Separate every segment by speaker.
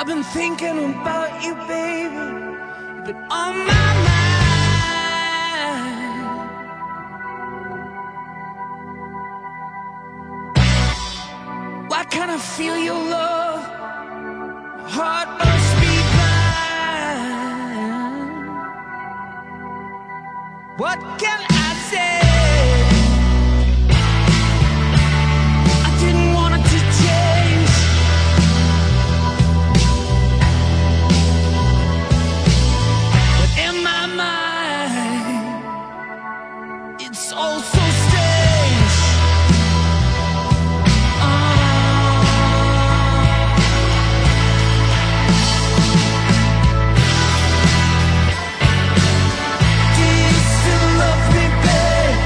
Speaker 1: been thinking about you, baby. You've been on my mind. Why can't I feel your love? My heart must be blind. What can I say? I didn't want it to change. But in my mind, it's all so strange. Do you still love me, babe?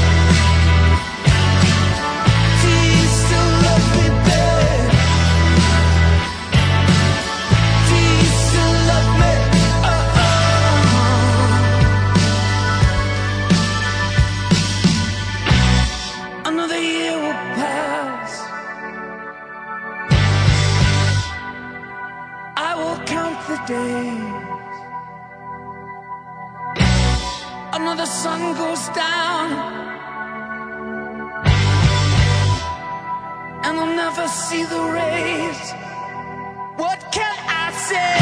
Speaker 1: Do you still love me, babe? Do you still love me? Another year will pass. I will count the days. Another sun goes down, and I'll never see the rays. What can I say?